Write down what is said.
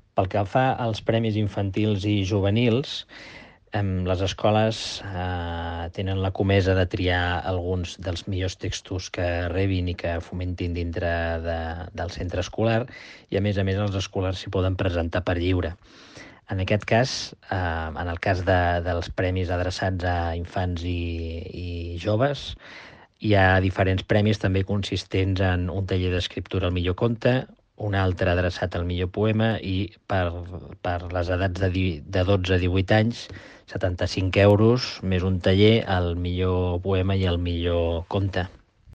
Pel que fa als premis infantils i juvenils, les escoles tenen la comesa de triar alguns dels millors textos que rebin i que fomentin dintre del centre escolar, i a més els escolars s'hi poden presentar per lliure. En aquest cas, en el cas dels premis adreçats a infants i joves, hi ha diferents premis també consistents en un taller d'escriptura al millor conte, un altre adreçat al millor poema i per les edats de 12 a 18 anys, 75 euros, més un taller al millor poema i al millor conte.